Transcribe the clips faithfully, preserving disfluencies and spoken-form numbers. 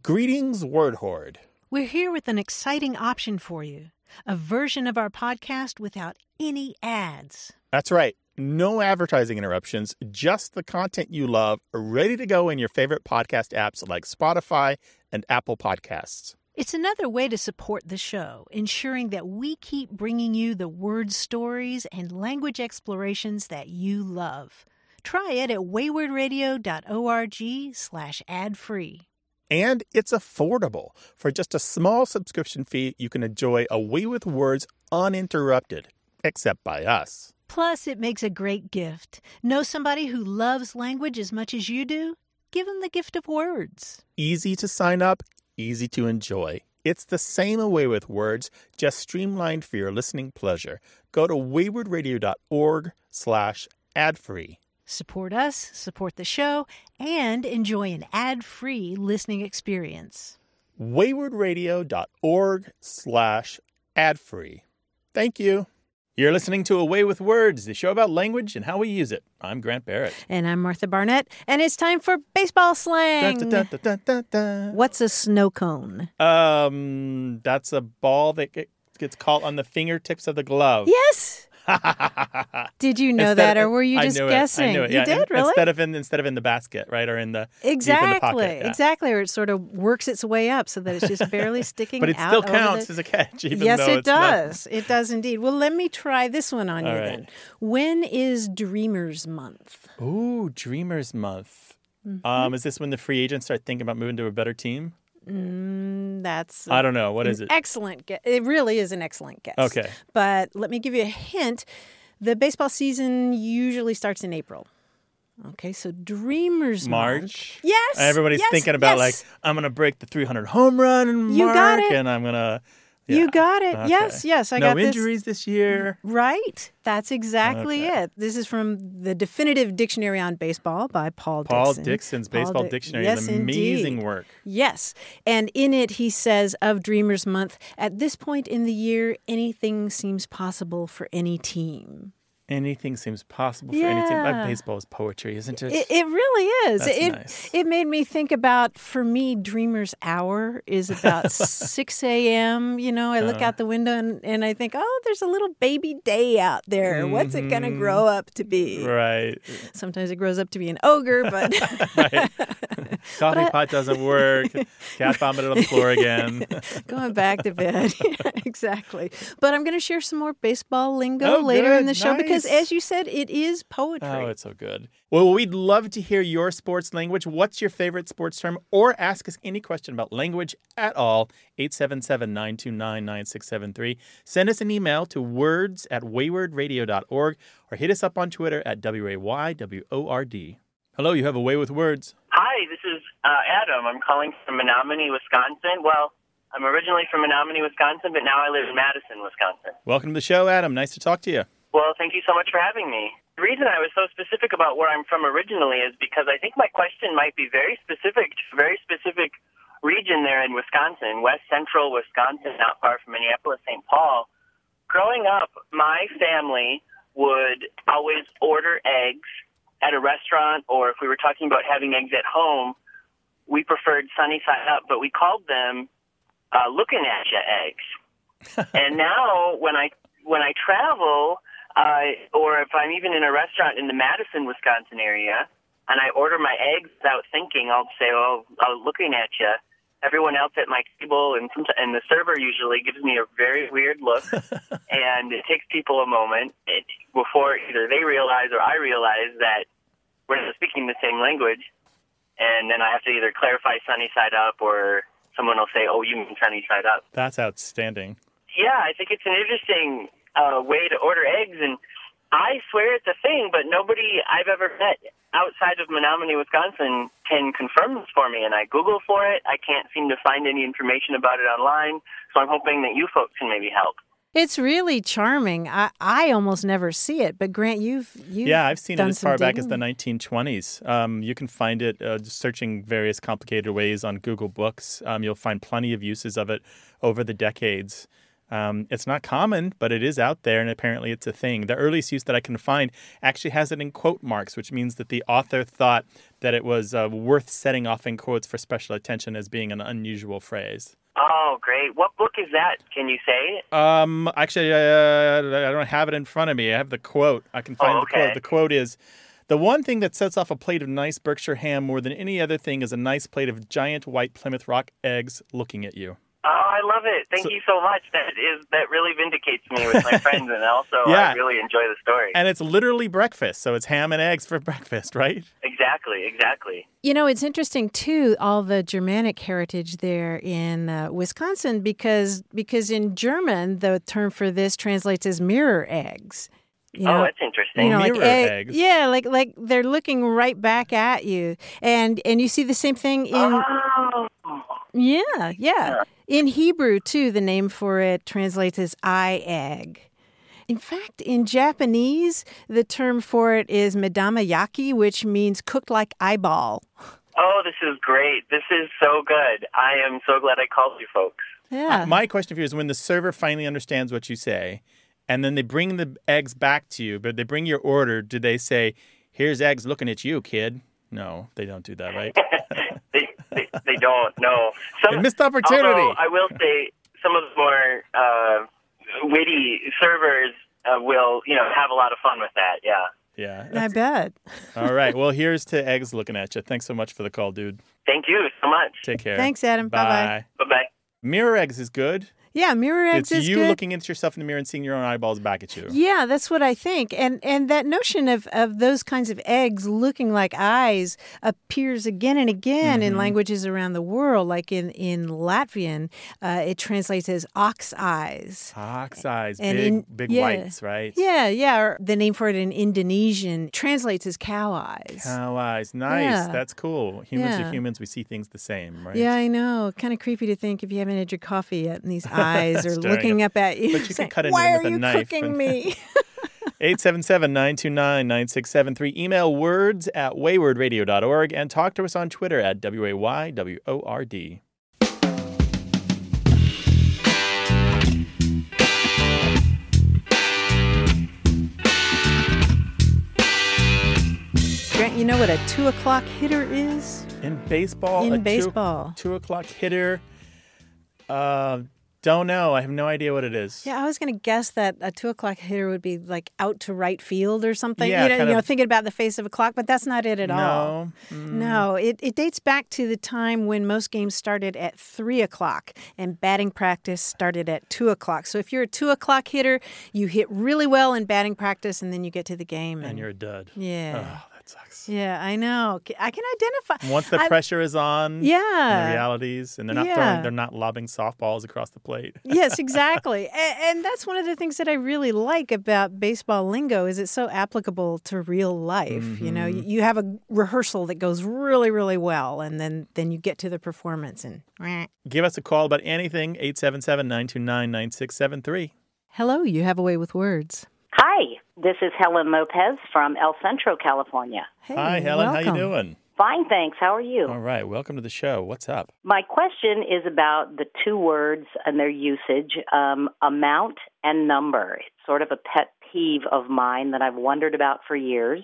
Greetings, Word Horde. We're here with an exciting option for you. A version of our podcast without any ads. That's right. No advertising interruptions, just the content you love, ready to go in your favorite podcast apps like Spotify and Apple Podcasts. It's another way to support the show, ensuring that we keep bringing you the word stories and language explorations that you love. Try it at waywardradio.org slash ad-free. And it's affordable. For just a small subscription fee, you can enjoy A Way with Words uninterrupted, except by us. Plus, it makes a great gift. Know somebody who loves language as much as you do? Give them the gift of words. Easy to sign up, easy to enjoy. It's the same A Way with Words, just streamlined for your listening pleasure. Go to waywardradio.org slash ad-free. Support us, support the show, and enjoy an ad-free listening experience. waywardradio.org slash ad-free. Thank you. You're listening to A Way with Words, the show about language and how we use it. I'm Grant Barrett. And I'm Martha Barnett, and it's time for baseball slang. Da, da, da, da, da, da. What's a snow cone? Um, that's a ball that get- gets caught on the fingertips of the glove. Yes! Did you know Instead that, of- or were you I just knew it. guessing? I knew it. You Yeah. did, In- really? Instead of in instead of in the basket, right, or in the Exactly, deep in the pocket. Yeah. exactly. Or it sort of works its way up so that it's just barely sticking out. But it still over counts the... as a catch, even yes, though it it's not. does. It does indeed. Well, let me try this one on All you right. then. When is Dreamers Month? Ooh, Dreamers Month. Mm-hmm. Um, is this when the free agents start thinking about moving to a better team? Mm, that's I don't know. What is an it? excellent guess. It really is an excellent guess. Okay. But let me give you a hint. The baseball season usually starts in April. Okay, so Dreamers Month. March. Yes. Everybody's yes, thinking about yes. like I'm gonna break the three hundred home run You mark, got it. and I'm gonna. You yeah. got it. Okay. Yes, yes. I no got this. injuries this year. Right. That's exactly Okay. it. This is from the Definitive Dictionary on Baseball by Paul Dixon. Paul Dixon's Paul Baseball Di- Dictionary yes, is amazing indeed. work. Yes. And in it, he says of Dreamers Month, at this point in the year, anything seems possible for any team. Anything seems possible for any team. Yeah. Like baseball is poetry, isn't it? It, it really is. That's it nice. it made me think about, for me, Dreamer's Hour is about six a.m. You know, I look Uh. out the window and, and I think, oh, there's a little baby day out there. What's it going to Mhm. grow up to be? Right. Sometimes it grows up to be an ogre, but Right. Coffee I- pot doesn't work. Cat vomited on the floor again. going back to bed. Exactly. But I'm going to share some more baseball lingo Oh, later in good. the show because, Nice. as you said, it is poetry. Oh, it's so good. Well, we'd love to hear your sports language. What's your favorite sports term? Or ask us any question about language at all. eight seven seven, nine two nine, nine six seven three. Send us an email to words at waywardradio dot org or hit us up on Twitter at W A Y W O R D. Hello, you have A Way with Words. Hi, this is uh, Adam. I'm calling from Menominee, Wisconsin. Well, I'm originally from Menominee, Wisconsin, but now I live in Madison, Wisconsin. Welcome to the show, Adam. Nice to talk to you. Well, thank you so much for having me. The reason I was so specific about where I'm from originally is because I think my question might be very specific to a very specific region there in Wisconsin, west central Wisconsin, not far from Minneapolis, Saint Paul. Growing up, my family would always order eggs at a restaurant, or if we were talking about having eggs at home, we preferred sunny side up, but we called them uh, looking at ya eggs. And now when I when I travel, uh, or if I'm even in a restaurant in the Madison, Wisconsin area, and I order my eggs without thinking, I'll say, "Oh, I'm looking at you." Everyone else at my table and and the server usually gives me a very weird look, and it takes people a moment it, before either they realize or I realize that we're not speaking the same language, and then I have to either clarify sunny side up or someone will say, "Oh, you mean sunny side up." That's outstanding. Yeah, I think it's an interesting uh, way to order eggs, and I swear it's a thing, but nobody I've ever met outside of Menominee, Wisconsin can confirm this for me, and I Google for it. I can't seem to find any information about it online, so I'm hoping that you folks can maybe help. It's really charming. I, I almost never see it, but Grant, you've you've Yeah, I've seen it done as some far back as digging. the nineteen twenties. Um, you can find it uh, just searching various complicated ways on Google Books. Um, you'll find plenty of uses of it over the decades. Um, it's not common, but it is out there, and apparently it's a thing. The earliest use that I can find actually has it in quote marks, which means that the author thought that it was uh, worth setting off in quotes for special attention as being an unusual phrase. Oh, great. What book is that? Can you say? Um, actually, uh, I don't have it in front of me. I have the quote. I can find Oh, the quote. okay. The quote is, "The one thing that sets off a plate of nice Berkshire ham more than any other thing is a nice plate of giant white Plymouth Rock eggs looking at you." Oh, I love it. Thank So- you so much. That is that really vindicates me with my friends, and also Yeah. I really enjoy the story. And it's literally breakfast, so it's ham and eggs for breakfast, right? Exactly, exactly. You know, it's interesting, too, all the Germanic heritage there in uh, Wisconsin, because because in German, the term for this translates as mirror eggs. You Oh, know, that's interesting. you know, like Mirror egg- eggs. Yeah, like like they're looking right back at you, and and you see the same thing in Oh. yeah, yeah. In Hebrew too, the name for it translates as eye egg. In fact, in Japanese, the term for it is medamayaki, which means cooked like eyeball. Oh, this is great. This is so good. I am so glad I called you folks. Yeah. Uh, my question for you is, when the server finally understands what you say, and then they bring the eggs back to you, but they bring your order, do they say, "Here's eggs looking at you, kid"? No, they don't do that, right? they, they they don't. No. They missed opportunity. Although I will say some of the more uh, witty servers uh, will, you know, have a lot of fun with that. Yeah. Yeah. I bet. All right. Well, here's to eggs looking at you. Thanks so much for the call, dude. Thank you so much. Take care. Thanks, Adam. Bye-bye. Bye bye. Mirror eggs is good. Yeah, mirror eggs It's is you good. looking into yourself in the mirror and seeing your own eyeballs back at you. Yeah, that's what I think. And and that notion of, of those kinds of eggs looking like eyes appears again and again Mm-hmm. in languages around the world. Like in, in Latvian, uh, it translates as ox eyes. Ox eyes, And big, in- big yeah. whites, right? Yeah, yeah. Or the name for it in Indonesian translates as cow eyes. Cow eyes. Nice. Yeah. That's cool. Humans Yeah. are humans. We see things the same, right? Yeah, I know. Kind of creepy to think if you haven't had your coffee yet and these eyes are Staring looking up at you. But you can saying, cut into why them are with a you knife cooking and- me? eight seven seven, nine two nine, nine six seven three. Email words at wayward radio dot org and talk to us on Twitter at W A Y W O R D. Grant, you know what a two o'clock hitter is? In baseball, In a two- baseball. Two, o'clock hitter. Uh, don't know. I have no idea what it is. Yeah, I was going to guess that a two o'clock hitter would be like out to right field or something. Yeah, you know, kind you know, of- thinking about the face of a clock, but that's not it at all. No. Mm. No, it, it dates back to the time when most games started at three o'clock and batting practice started at two o'clock. So if you're a two o'clock hitter, you hit really well in batting practice and then you get to the game. And, And you're a dud. Yeah. Oh, that sucks. Yeah, I know. I can identify. Once the I- pressure is on, Yeah. and the realities, and they're not Yeah. throwing, they're not lobbing softballs across the plate. Yes, exactly. And, and that's one of the things that I really like about baseball lingo is it's so applicable to real life. You know, you, you have a rehearsal that goes really, really well, and then, then you get to the performance and Give us a call about anything, eight seven seven, nine two nine, nine six seven three. hello, you have a way with words. Hi, this is Helen Lopez from El Centro, California. Hey, Hi, Helen. How you welcome. doing? Fine, thanks. How are you? All right. Welcome to the show. What's up? My question is about the two words and their usage, um, amount and number. It's sort of a pet peeve of mine that I've wondered about for years.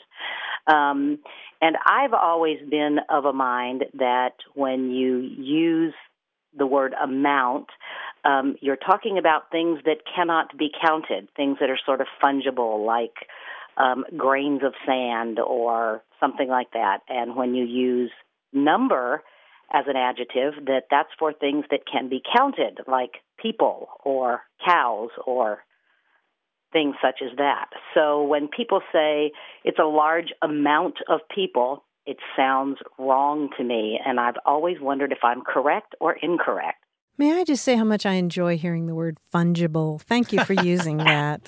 Um, and I've always been of a mind that when you use the word amount, um, you're talking about things that cannot be counted, things that are sort of fungible, like um, grains of sand or something like that. And when you use number as an adjective, that that's for things that can be counted, like people or cows or things such as that. So when people say it's a large amount of people, it sounds wrong to me, and I've always wondered if I'm correct or incorrect. May I just say how much I enjoy hearing the word fungible? Thank you for using that.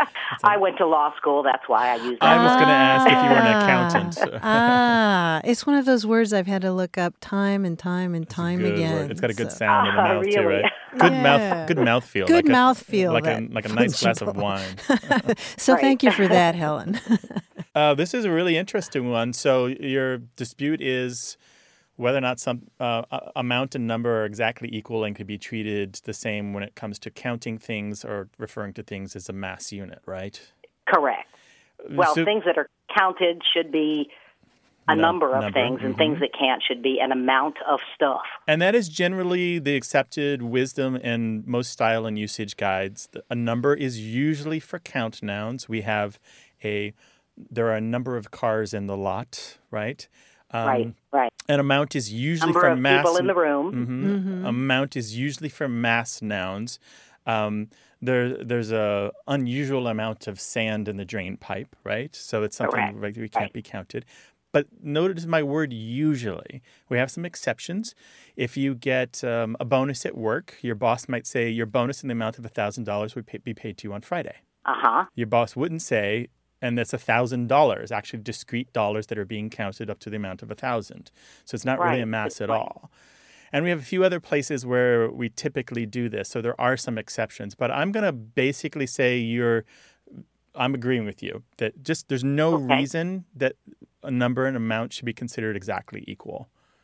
I went to law school, that's why I used I that. was going to ask if you were an Ah. accountant. ah, it's one of those words I've had to look up time and time and time Good again. word. It's got a good So- sound in the Ah, mouth too, really? right? Good Yeah. mouth, good mouth feel. Good like a- mouthfeel, like a that like a nice glass of fungible. wine. So Right. thank you for that, Helen. Uh, this is a really interesting one. So your dispute is whether or not some uh, amount and number are exactly equal and could be treated the same when it comes to counting things or referring to things as a mass unit, right? Correct. Well, So- things that are counted should be a No- number of number, things, and mhm. things that can't should be an amount of stuff. And that is generally the accepted wisdom in most style and usage guides. A number is usually for count nouns. We have a, there are a number of cars in the lot, right? Um, right, right. An amount is usually Number for of mass. people in the room. Mhm. Amount is usually for mass nouns. Um, there, there's a unusual amount of sand in the drain pipe, right? So it's something Correct. like we can't Right. be counted. But notice my word usually. We have some exceptions. If you get um, a bonus at work, your boss might say your bonus in the amount of one thousand dollars would pay, be paid to you on Friday. Uh-huh. Your boss wouldn't say, and that's one thousand dollars, actually discrete dollars that are being counted up to the amount of one thousand. So it's not really Right. a mass Good at point. all. And we have a few other places where we typically do this. So there are some exceptions. But I'm going to basically say you're, I'm agreeing with you that just there's no Okay. reason that a number and amount should be considered exactly equal.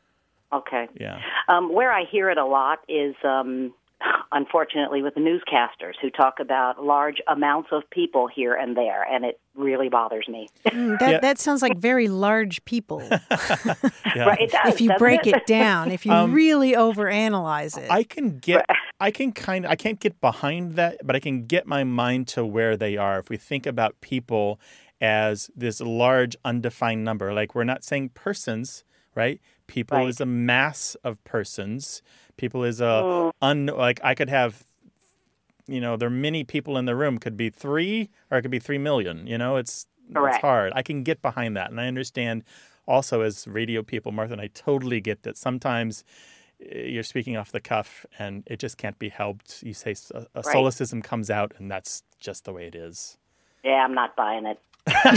Okay. Yeah. Um, where I hear it a lot is, um, unfortunately, with the newscasters who talk about large amounts of people here and there, and it really bothers me. Mm, that, Yeah. that sounds like very large people. Yeah. Right? It does, If you doesn't break it? it down, if you Um, really overanalyze it. I can get, I can kind of, I can't get behind that, but I can get my mind to where they are. If we think about people as this large undefined number, like we're not saying persons, right? People Right. is a mass of persons. People is a, Mm. un, like I could have, you know, there are many people in the room. Could be three or it could be three million. You know, it's, it's Correct. hard. I can get behind that. And I understand also as radio people, Martha and I totally get that sometimes you're speaking off the cuff and it just can't be helped. You say a, a Right. solecism comes out and that's just the way it is. Yeah, I'm not buying it.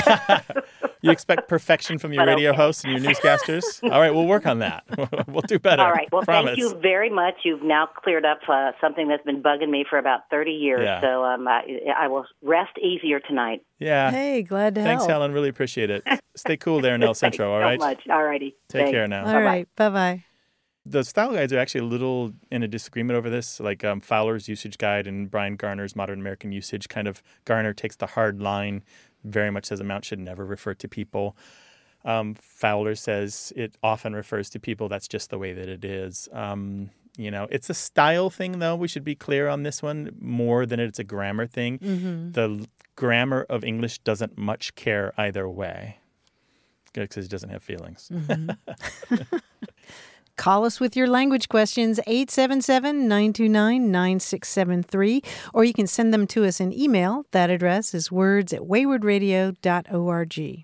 You expect perfection from your But radio okay. hosts and your newscasters? All right, we'll work on that. We'll do better. All right. Well, Promise. thank you very much. You've now cleared up uh, something that's been bugging me for about thirty years. Yeah. So um, I, I will rest easier tonight. Yeah. Hey, glad to Thanks, help. Helen. Really appreciate it. Stay cool there in El Centro, all right? Thanks so much. All righty. Take Thanks. care now. All right. Bye-bye. The style guides are actually a little in a disagreement over this. Like um, Fowler's usage guide and Brian Garner's Modern American Usage, kind of Garner takes the hard line, very much says amount should never refer to people. Um, Fowler says it often refers to people. That's just the way that it is. Um, you know, it's a style thing, though. We should be clear on this one more than it's a grammar thing. Mm-hmm. The l- grammar of English doesn't much care either way because it doesn't have feelings. Mm-hmm. Call us with your language questions, eight seven seven, nine two nine, nine six seven three, or you can send them to us in email. That address is words at wayward radio dot org.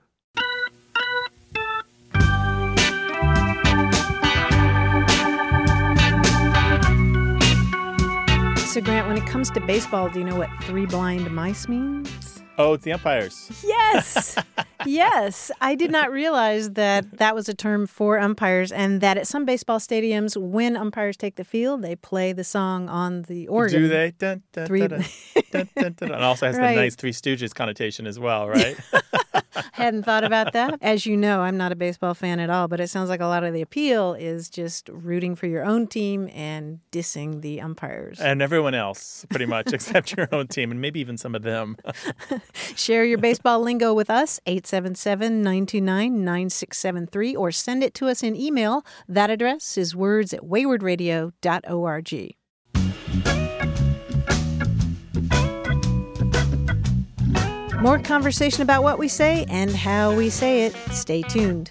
So, Grant, when it comes to baseball, do you know what three blind mice means? Oh, it's the umpires. Yes. Yes. I did not realize that that was a term for umpires and that at some baseball stadiums, when umpires take the field, they play the song on the organ. Do they? Dun, dun, Three- dun, dun, dun, dun, dun. And also has Right. the nice Three Stooges connotation as well, right? Hadn't thought about that. As you know, I'm not a baseball fan at all, but it sounds like a lot of the appeal is just rooting for your own team and dissing the umpires. And everyone else, pretty much, except your own team and maybe even some of them. Share your baseball lingo with us, eight seven seven, nine two nine, nine six seven three, or send it to us in email. That address is words at wayward radio dot org. More conversation about what we say and how we say it. Stay tuned.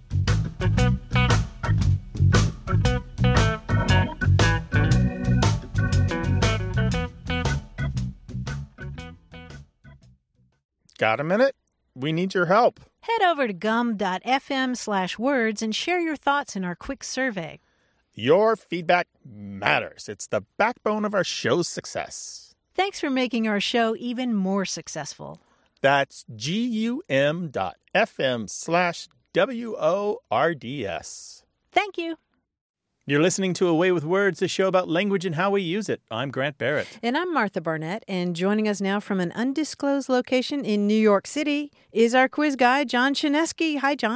Got a minute? We need your help. Head over to gum.fm slash words and share your thoughts in our quick survey. Your feedback matters. It's the backbone of our show's success. Thanks for making our show even more successful. That's G-U-M dot F-M slash W-O-R-D-S. Thank you. You're listening to Away with Words, a show about language and how we use it. I'm Grant Barrett. And I'm Martha Barnett, and joining us now from an undisclosed location in New York City is our quiz guy, John Chinesky. Hi, John.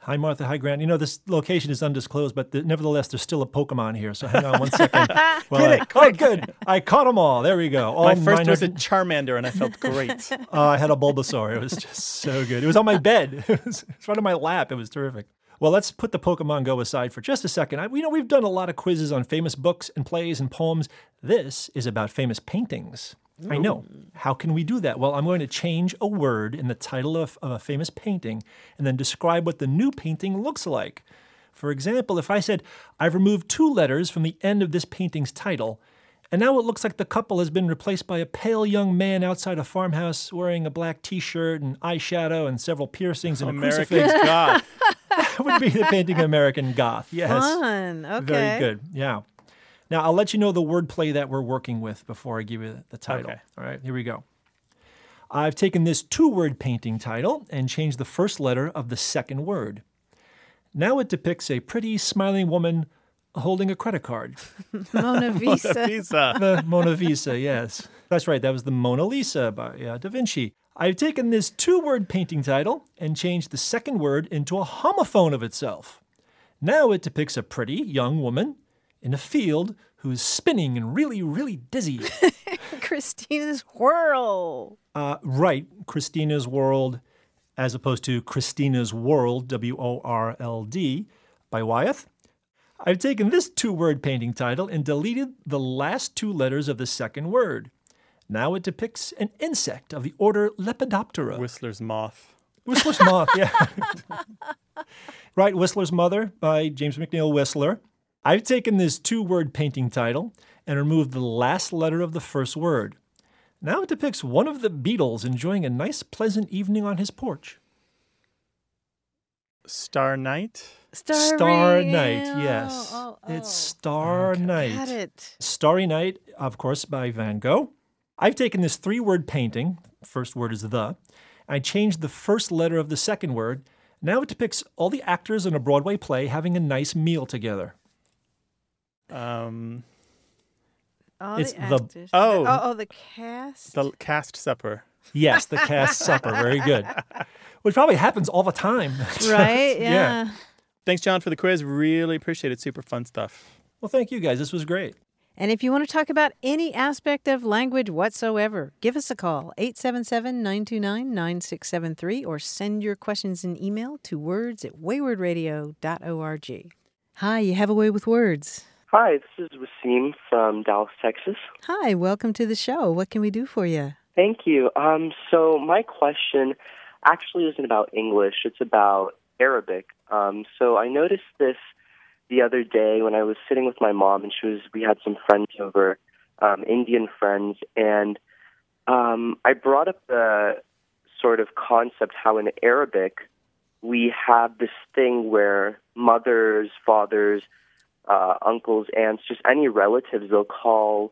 Hi, Martha. Hi, Grant. You know, this location is undisclosed, but the, nevertheless, there's still a Pokemon here. So hang on one second. Well, Get I, it, oh, good. I caught them all. There we go. All My first nine was a hundred Charmander, and I felt great. Uh, I had a Bulbasaur. It was just so good. It was on my bed. It was in front of my lap. It was terrific. Well, let's put the Pokemon Go aside for just a second. I, you know, we've done a lot of quizzes on famous books and plays and poems. This is about famous paintings. Ooh. I know. How can we do that? Well, I'm going to change a word in the title of, of a famous painting and then describe what the new painting looks like. For example, if I said, I've removed two letters from the end of this painting's title, and now it looks like the couple has been replaced by a pale young man outside a farmhouse wearing a black T-shirt and eyeshadow and several piercings and a American crucifix. Goth. That would be the painting American Goth. Yes. Fun. Okay. Very good. Yeah. Now, I'll let you know the wordplay that we're working with before I give you the title. Okay. All right, here we go. I've taken this two-word painting title and changed the first letter of the second word. Now it depicts a pretty, smiling woman holding a credit card. Mona Visa. Mona Lisa. The Mona Lisa, yes. That's right, that was the Mona Lisa by uh, Da Vinci. I've taken this two-word painting title and changed the second word into a homophone of itself. Now it depicts a pretty young woman in a field who's spinning and really, really dizzy. Christina's Whirl. Uh, right, Christina's World, as opposed to Christina's World, W O R L D, by Wyeth. I've taken this two-word painting title and deleted the last two letters of the second word. Now it depicts an insect of the order Lepidoptera. Whistler's Moth. Whistler's Moth, yeah. Right, Whistler's Mother by James McNeill Whistler. I've taken this two-word painting title and removed the last letter of the first word. Now it depicts one of the Beatles enjoying a nice, pleasant evening on his porch. Star Night. Starry Star Night, oh, yes. Oh, oh. It's Star Okay. Night. Got it. Starry Night, of course, by Van Gogh. I've taken this three-word painting, first word is the, I changed the first letter of the second word. Now it depicts all the actors in a Broadway play having a nice meal together. Um, All It's the the- actors. oh. oh, oh, the cast. the Cast Supper. Yes, the cast supper, very good. Which probably happens all the time. Right? Yeah. Yeah. Thanks, John, for the quiz. Really appreciate it. Super fun stuff. Well, thank you guys. This was great. And if you want to talk about any aspect of language whatsoever, give us a call, eight seven seven, nine two nine, nine six seven three, or send your questions in email to words at wayward radio dot org. Hi, you have a way with words. Hi, this is Wasim from Dallas, Texas. Hi, welcome to the show. What can we do for you? Thank you. Um, so my question actually isn't about English. It's about Arabic. Um, so I noticed this the other day when I was sitting with my mom, and she was. We had some friends over, um, Indian friends, and um, I brought up the sort of concept how in Arabic we have this thing where mothers, fathers, uh, uncles, aunts, just any relatives, they'll call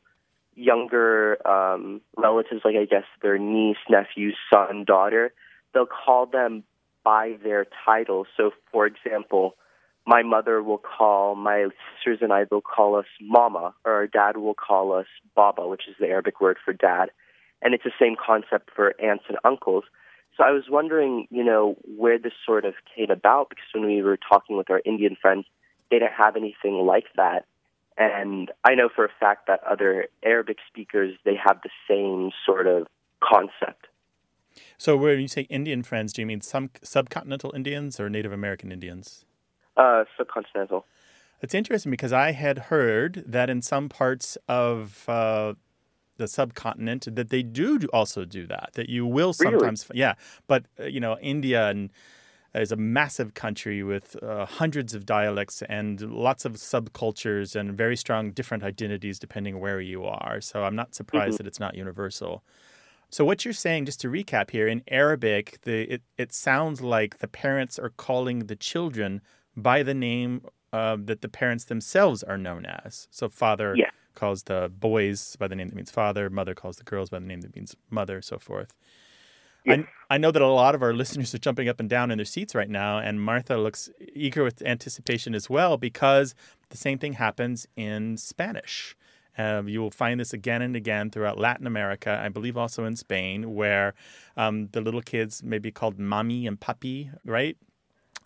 younger um, relatives, like I guess their niece, nephew, son, daughter, they'll call them by their title. So, for example, my mother will call my sisters and I, they'll call us mama, or our dad will call us baba, which is the Arabic word for dad. And it's the same concept for aunts and uncles. So I was wondering, you know, where this sort of came about, because when we were talking with our Indian friends, they didn't have anything like that. And I know for a fact that other Arabic speakers, they have the same sort of concept. So when you say Indian friends, do you mean some subcontinental Indians or Native American Indians? Uh, subcontinental. It's interesting because I had heard that in some parts of uh, the subcontinent that they do also do that, that you will sometimes, really? yeah. But, uh, you know, India and is a massive country with uh, hundreds of dialects and lots of subcultures and very strong different identities depending where you are. So I'm not surprised Mm-hmm. that it's not universal. So what you're saying, just to recap here, in Arabic, the it, it sounds like the parents are calling the children by the name uh, that the parents themselves are known as. So father Yeah. calls the boys by the name that means father, mother calls the girls by the name that means mother, so forth. Yeah. I, I know that a lot of our listeners are jumping up and down in their seats right now, and Martha looks eager with anticipation as well, because the same thing happens in Spanish. Um, you will find this again and again throughout Latin America, I believe also in Spain, where um, the little kids may be called mommy and papi, right?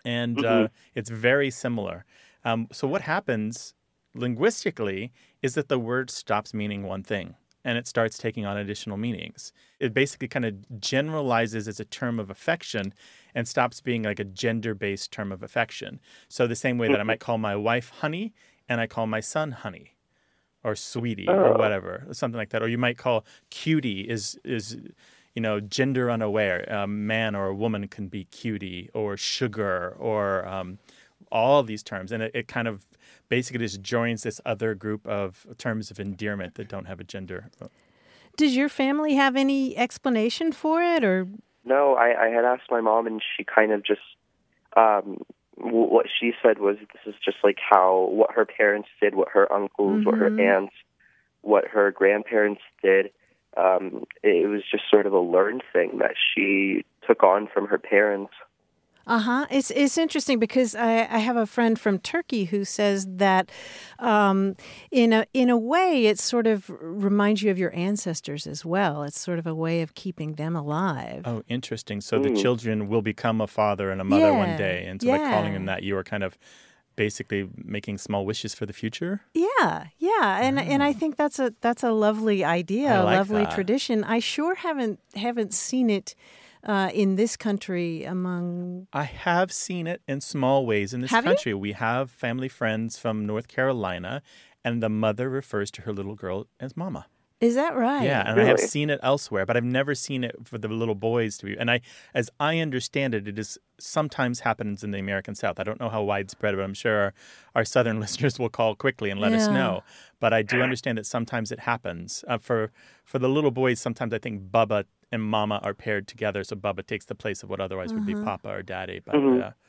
And Mm-hmm. uh, it's very similar. Um, so what happens linguistically is that the word stops meaning one thing and it starts taking on additional meanings. It basically kind of generalizes as a term of affection and stops being like a gender-based term of affection. So the same way that I might call my wife honey and I call my son honey or sweetie or whatever, something like that. Or you might call cutie is, is you know, gender unaware. A man or a woman can be cutie or sugar or um, all these terms. And it, it kind of basically just joins this other group of terms of endearment that don't have a gender. Does your family have any explanation for it, or? No, I, I had asked my mom, and she kind of just, um, w- what she said was this is just like how, what her parents did, what her uncles, Mm-hmm. what her aunts, what her grandparents did. Um, it was just sort of a learned thing that she took on from her parents. Uh-huh. It's it's interesting because I, I have a friend from Turkey who says that um, in a in a way it sort of reminds you of your ancestors as well. It's sort of a way of keeping them alive. Oh, interesting. So the Mm. children will become a father and a mother one Yeah, day. And so by calling them yeah. that, you are kind of basically making small wishes for the future? Yeah, yeah, and and I think that's a that's a lovely idea, I a like lovely that. tradition. I sure haven't haven't seen it uh, in this country among. I have seen it in small ways in this Have you? country. We have family friends from North Carolina, and the mother refers to her little girl as mama. Is that right? Yeah, and I have Really? seen it elsewhere, but I've never seen it for the little boys to be. And I, as I understand it, it is sometimes happens in the American South. I don't know how widespread, but I'm sure our, our southern listeners will call quickly and let us Yeah. know. But I do understand that sometimes it happens. Uh, for for the little boys, sometimes I think Bubba and Mama are paired together, so Bubba takes the place of what otherwise would be Papa or Daddy. But Mhm. uh,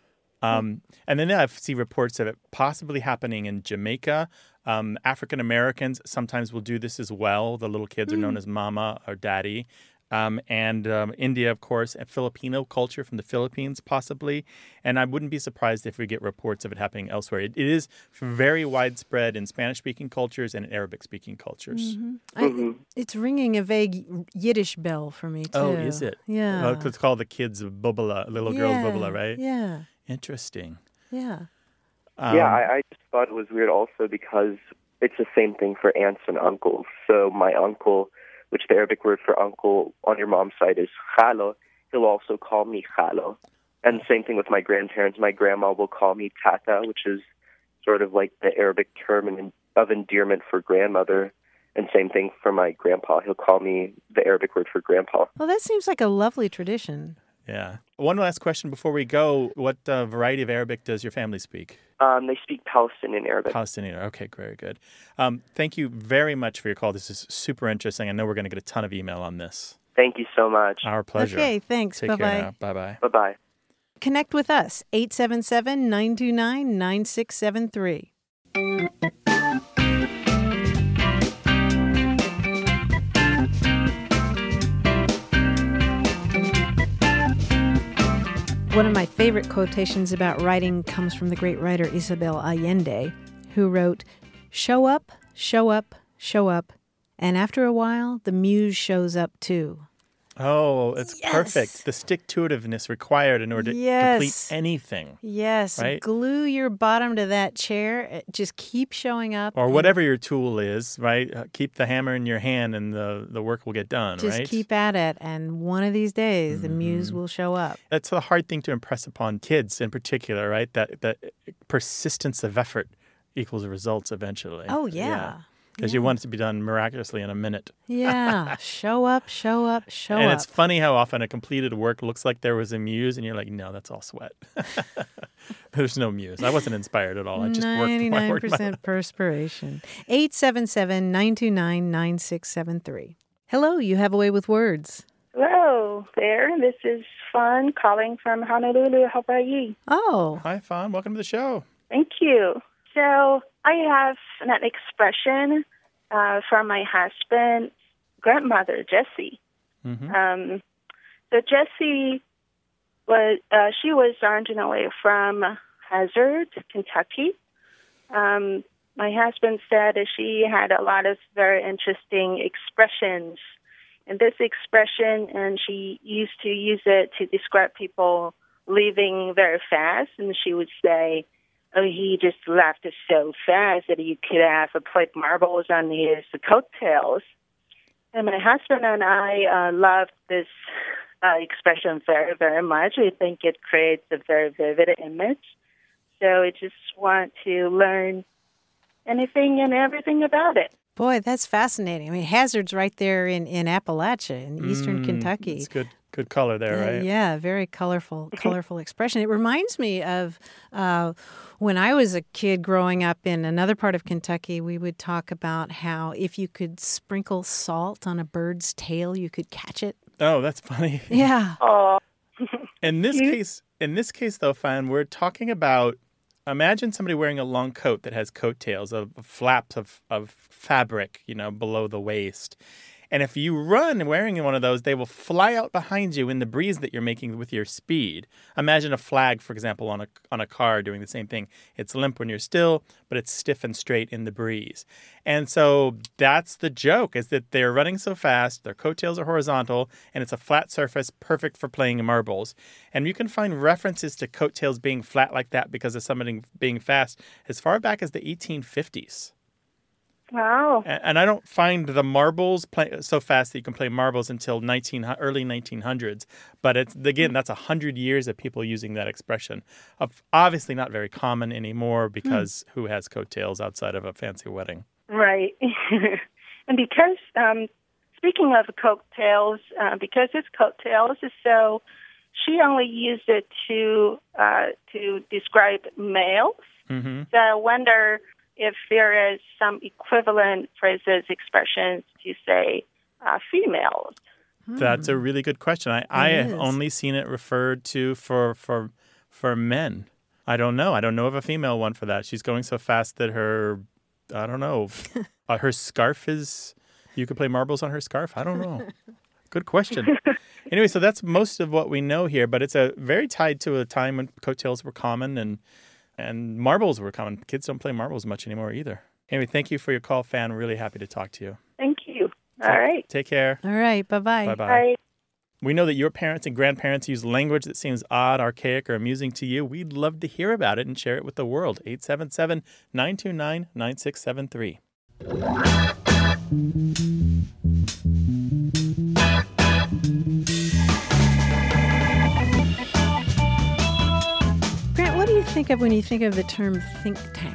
um, and then I see reports of it possibly happening in Jamaica. Um, African Americans sometimes will do this as well. The little kids are known as Mama or Daddy. Um, and um, India, of course, and Filipino culture from the Philippines, possibly. And I wouldn't be surprised if we get reports of it happening elsewhere. It, it is very widespread in Spanish-speaking cultures and in Arabic-speaking cultures. I, Mhm. it's ringing a vague Yiddish bell for me too. Oh, is it? Yeah. Uh, it's called the kids Bubala, little girls Yeah, Bubala, right? Yeah, Interesting. yeah. Um, yeah, I, I just thought it was weird also because it's the same thing for aunts and uncles. So my uncle, which the Arabic word for uncle on your mom's side is khalo, he'll also call me khalo. And same thing with my grandparents. My grandma will call me tata, which is sort of like the Arabic term in, of endearment for grandmother. And same thing for my grandpa. He'll call me the Arabic word for grandpa. Well, that seems like a lovely tradition. Yeah. One last question before we go. What uh, variety of Arabic does your family speak? Um, they speak Palestinian Arabic. Palestinian. Okay, very good. Um, thank you very much for your call. This is super interesting. I know we're going to get a ton of email on this. Thank you so much. Our pleasure. Okay, thanks. Take Bye care bye. now. Bye-bye. Bye-bye. Connect with us, eight seven seven, nine two nine, nine six seven three. One of my favorite quotations about writing comes from the great writer Isabel Allende, who wrote, "Show up, show up, show up, and after a while, the muse shows up too." Oh, it's Yes. perfect. The stick-to-itiveness required in order to Yes. complete anything. Yes, Right? glue your bottom to that chair. Just keep showing up. Or and whatever your tool is, right? Uh, Keep the hammer in your hand and the, the work will get done, Just right? keep at it, and one of these days, the muse will show up. That's a hard thing to impress upon kids in particular, right? That that persistence of effort equals results eventually. Oh, yeah. Because you want it to be done miraculously in a minute. Yeah, show up, show up, show and up. it's funny how often a completed work looks like there was a muse, and you're like, no, that's all sweat. There's no muse. I wasn't inspired at all. I just worked my ninety-nine worked my percent perspiration. eight seven seven, nine two nine, nine six seven three. Hello, you have a way with words. Hello there. This is Fun calling from Honolulu, Hawaii. Oh, Hi, Fawn. Welcome to the show. Thank you. So I have an expression uh, from my husband's grandmother, Jessie. Mm-hmm. Um, so Jessie was uh, she was originally from Hazard, Kentucky. Um, my husband said that she had a lot of very interesting expressions. And this expression, and she used to use it to describe people leaving very fast, and she would say, "Oh, he just left so fast that you could have played marbles on his coattails." And my husband and I uh, love this uh, expression very, very much. We think it creates a very vivid image. So I just want to learn anything and everything about it. Boy, that's fascinating. I mean, Hazard's right there in, in Appalachia, in eastern Mm, Kentucky. It's good, good color there, Uh, right? yeah, very colorful, colorful expression. It reminds me of uh, when I was a kid growing up in another part of Kentucky. We would talk about how if you could sprinkle salt on a bird's tail, you could catch it. Oh, that's funny. Yeah. Oh, In this case, in this case, though, Fan, we're talking about. Imagine somebody wearing a long coat that has coattails of flaps of, of fabric, you know, below the waist. And if you run wearing one of those, they will fly out behind you in the breeze that you're making with your speed. Imagine a flag, for example, on a on a car doing the same thing. It's limp when you're still, but it's stiff and straight in the breeze. And so that's the joke, is that they're running so fast, their coattails are horizontal, and it's a flat surface perfect for playing marbles. And you can find references to coattails being flat like that because of something being fast as far back as the eighteen fifties. wow. And and I don't find the marbles play so fast that you can play marbles until nineteen early nineteen hundreds. But it's again, that's a hundred years of people using that expression. Of obviously not very common anymore because who has coattails outside of a fancy wedding? Right. And because, um, speaking of coattails, uh, because it's coattails, so she only used it to uh, to describe males. Mm-hmm. So I wonder if there is some equivalent phrases, expressions to say uh, females. That's a really good question. I, I It have is. only seen it referred to for for for men. I don't know. I don't know of a female one for that. She's going so fast that her, I don't know, uh, her scarf is, you could play marbles on her scarf. I don't know. Good question. Anyway, so that's most of what we know here, but it's a very tied to a time when coattails were common and and marbles were common. Kids don't play marbles much anymore either. Anyway, thank you for your call, Fan. Really happy to talk to you. Thank you. All right. Take care. All right. Bye-bye. Bye-bye. Bye. We know that your parents and grandparents use language that seems odd, archaic, or amusing to you. We'd love to hear about it and share it with the world. eight seven seven, nine two nine, nine six seven three. Grant, what do you think of when you think of the term think tank?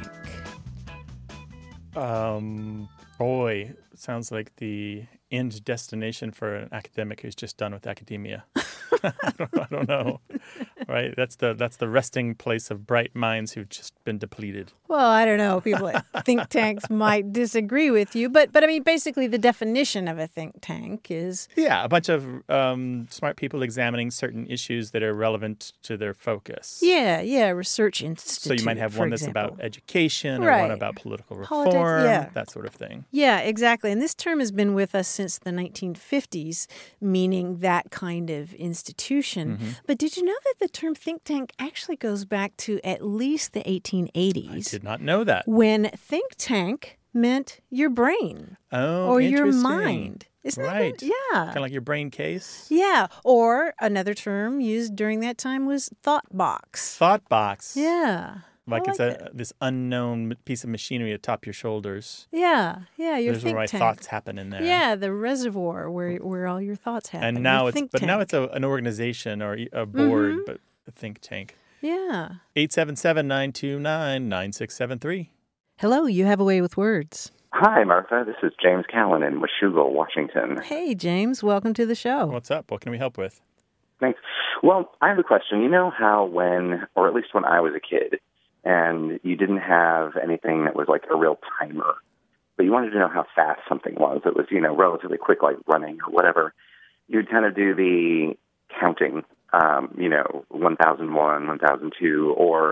Um, boy, sounds like the end destination for an academic who's just done with academia. I, don't, I don't know, right? That's the that's the resting place of bright minds who've just been depleted. Well, I don't know. People at think tanks might disagree with you, but but I mean, basically, the definition of a think tank is Yeah, a bunch of um, smart people examining certain issues that are relevant to their focus. yeah, yeah, research So institute. you might have for one that's example. about education or Right. one about political reform, Politics, yeah. that sort of thing. Yeah, exactly. And this term has been with us since the nineteen fifties, meaning that kind of institution. Mm-hmm. But did you know that the term think tank actually goes back to at least the eighteen I eighties, did not know that. when think tank meant your brain Oh, or your interesting. mind. Isn't Right. that? Yeah. Kind of like your brain case. Yeah. Or another term used during that time was thought box. Thought box. Yeah. Like I it's like a that. this unknown piece of machinery atop your shoulders. Yeah. Yeah. Your There's think where my tank. thoughts happen in there. Yeah, the reservoir where where all your thoughts happen. And now Your it's think but now tank. it's a, an organization or a board, Mhm. but a think tank. Yeah. eight seven seven, nine two nine, nine six seven three. Hello, you have a way with words. Hi, Martha. This is James Callan in Washougal, Washington. Hey, James, welcome to the show. What's up? What can we help with? Thanks. Well, I have a question. You know how when, or at least when I was a kid, and you didn't have anything that was like a real timer, but you wanted to know how fast something was. It was, you know, relatively quick, like running or whatever. You'd kind of do the counting, um, you know, one thousand one, one thousand two, or,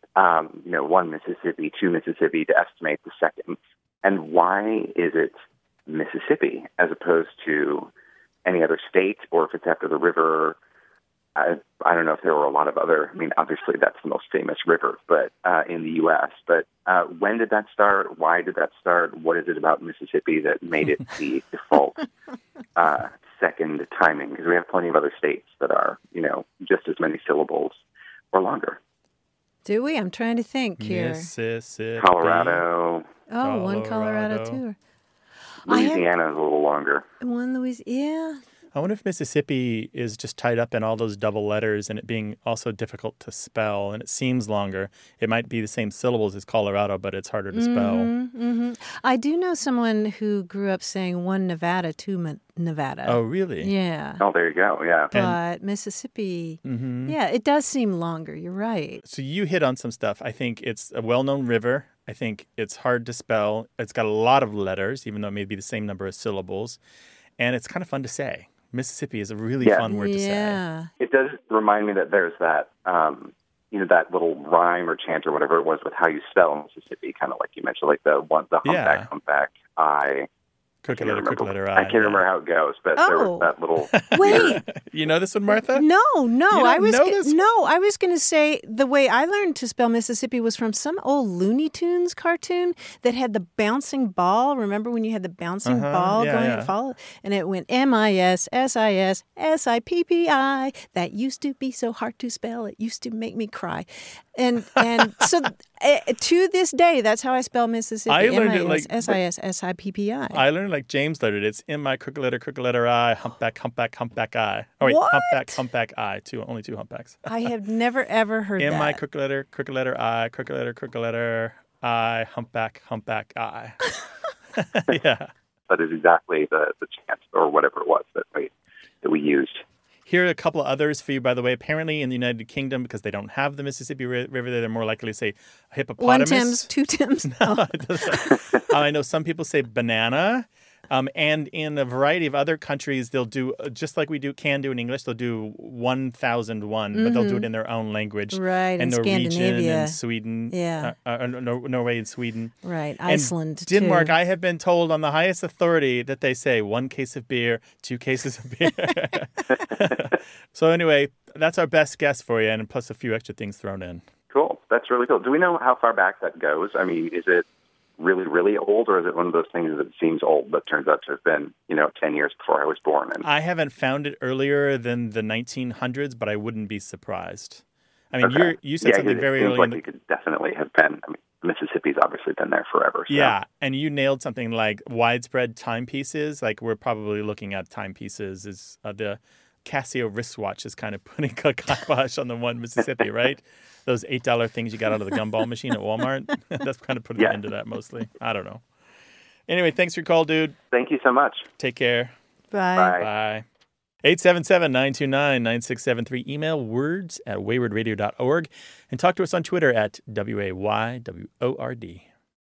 um, you know, one Mississippi, two Mississippi to estimate the seconds. And why is it Mississippi as opposed to any other state, or if it's after the river? I, I don't know if there were a lot of other, I mean, obviously that's the most famous river, but uh, in the U S, but uh, when did that start? Why did that start? What is it about Mississippi that made it the default uh, second timing, because we have plenty of other states that are, you know, just as many syllables or longer. Do we? I'm trying to think here. Mississippi. Colorado. Oh, one Colorado, Colorado. too. Louisiana is a little longer. One Louisiana. Yeah. I wonder if Mississippi is just tied up in all those double letters and it being also difficult to spell, and it seems longer. It might be the same syllables as Colorado, but it's harder to spell. Mm-hmm, mm-hmm. I do know someone who grew up saying one Nevada, two Ma- Nevada. Oh, really? Yeah. Oh, there you go. Yeah. But Mississippi, Mm-hmm. yeah, it does seem longer. You're right. So you hit on some stuff. I think it's a well-known river. I think it's hard to spell. It's got a lot of letters, even though it may be the same number of syllables. And it's kind of fun to say. Mississippi is a really Yeah. fun word to say. Yeah. It does remind me that there's that, um, you know, that little rhyme or chant or whatever it was with how you spell Mississippi, kind of like you mentioned, like the one, the humpback, Yeah. humpback, I. Crooked can't letter, remember- crooked letter I I. can't remember how it goes, but there Oh. was that little. Wait. You know this one, Martha? No, no. don't I was know g- this? no. I was going to say the way I learned to spell Mississippi was from some old Looney Tunes cartoon that had the bouncing ball. Remember when you had the bouncing Uh-huh, ball yeah, going yeah. and follow, and it went M I S S I S S I P P I. That used to be so hard to spell. It used to make me cry, and and so uh, to this day, that's how I spell Mississippi. I learned it like- S I S S I P P I. I learned like James learned it. It's in my crooked letter, crooked letter I, humpback, humpback, humpback I. Oh, wait, What? humpback, humpback I. Two, only two humpbacks. I have never ever heard In that. my crooked letter, crooked letter I, crooked letter, crooked letter I, humpback, humpback I. Yeah. That is exactly the, the chant or whatever it was that we that we used. Here are a couple of others for you, by the way. Apparently, in the United Kingdom, because they don't have the Mississippi Ri- River there, they're more likely to say One hippopotamus. Tim's, two Tim's. Oh. uh, I know some people say banana. Um, and in a variety of other countries, they'll do, uh, just like we do can do in English, they'll do one thousand one, but they'll do it in their own language. Right, and in Norwegian Scandinavia. and Sweden. Yeah. Uh, uh, Nor- Norway and Sweden. Right, And Iceland, Denmark, too. I have been told on the highest authority that they say one case of beer, two cases of beer. So anyway, that's our best guess for you, and plus a few extra things thrown in. Cool. That's really cool. Do we know how far back that goes? I mean, is it really, really old, or is it one of those things that seems old but turns out to have been, you know, ten years before I was born? And I haven't found it earlier than the nineteen hundreds, but I wouldn't be surprised. I mean, Okay. you're, you said yeah, something it very seems early like in the... it could definitely have been. I mean, Mississippi's obviously been there forever. So. Yeah, and you nailed something like widespread timepieces. Like we're probably looking at timepieces is uh, the Casio wristwatch is kind of putting a kibosh on the one Mississippi, right? Those eight dollar things you got out of the gumball machine at Walmart. That's kind of putting Yeah. an end to that mostly. I don't know. Anyway, thanks for your call, dude. Thank you so much. Take care. Bye. Bye. Bye. eight seven seven, nine two nine, nine six seven three. Email words at wayward radio dot org and talk to us on Twitter at W A Y W O R D.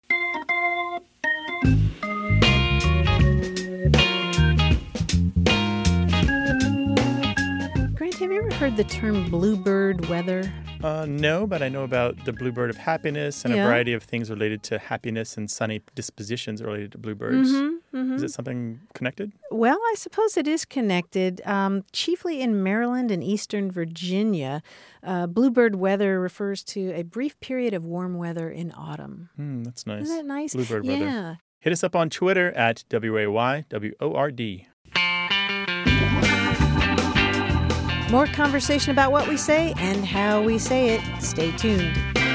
Grant, have you ever heard the term bluebird weather? Uh, no, but I know about the bluebird of happiness and Yeah. a variety of things related to happiness and sunny dispositions related to bluebirds. Mm-hmm, mm-hmm. Is it something connected? Well, I suppose it is connected. Um, chiefly in Maryland and eastern Virginia, uh, bluebird weather refers to a brief period of warm weather in autumn. Hmm, that's nice. Isn't that nice? Bluebird yeah. weather. Hit us up on Twitter at W A Y W O R D. More conversation about what we say and how we say it. Stay tuned.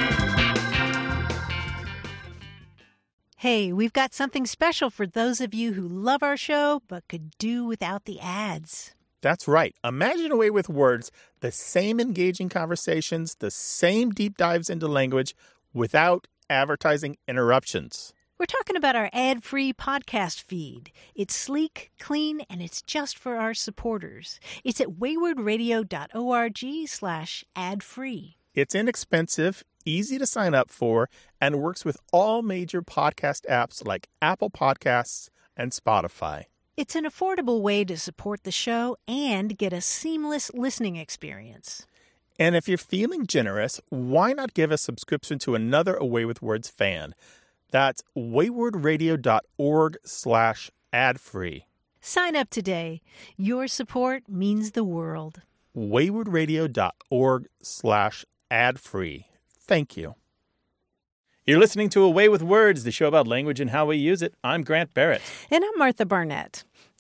Hey, we've got something special for those of you who love our show but could do without the ads. That's right. Imagine a way with words, the same engaging conversations, the same deep dives into language without advertising interruptions. We're talking about our ad-free podcast feed. It's sleek, clean, and it's just for our supporters. It's at wayward radio dot org slash ad-free. It's inexpensive, easy to sign up for, and works with all major podcast apps like Apple Podcasts and Spotify. It's an affordable way to support the show and get a seamless listening experience. And if you're feeling generous, why not give a subscription to another Away with Words fan? That's wayward radio dot org slash ad free. Sign up today. Your support means the world. wayward radio dot org slash ad free. Thank you. You're listening to Away with Words, the show about language and how we use it. I'm Grant Barrett. And I'm Martha Barnett.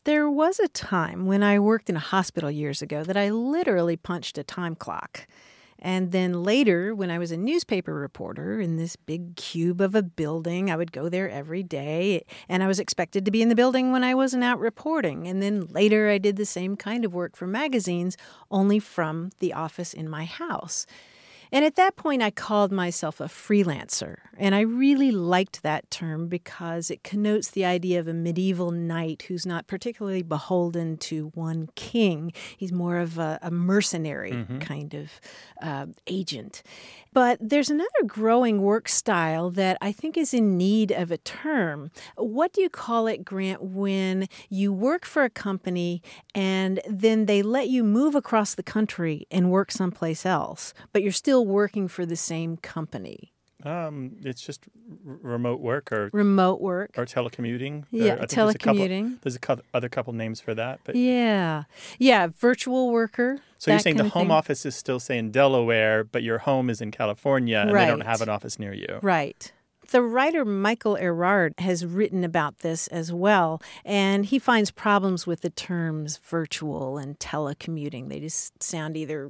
There was a time when I worked in a hospital years ago that I literally punched a time clock. And then later, when I was a newspaper reporter in this big cube of a building, I would go there every day. And I was expected to be in the building when I wasn't out reporting. And then later, I did the same kind of work for magazines, only from the office in my house. And at that point, I called myself a freelancer. And I really liked that term because it connotes the idea of a medieval knight who's not particularly beholden to one king. He's more of a, a mercenary mm-hmm. kind of uh, agent. But there's another growing work style that I think is in need of a term. What do you call it, Grant, when you work for a company and then they let you move across the country and work someplace else, but you're still working for the same company? Um, it's just r- remote work or remote work or telecommuting. Yeah, or, I think telecommuting. There's a couple, there's a couple, other couple names for that. But yeah, yeah, virtual worker. So you're saying the home office is still, say, in Delaware, but your home is in California, and right. they don't have an office near you. Right. The writer Michael Erard has written about this as well, and he finds problems with the terms virtual and telecommuting. They just sound either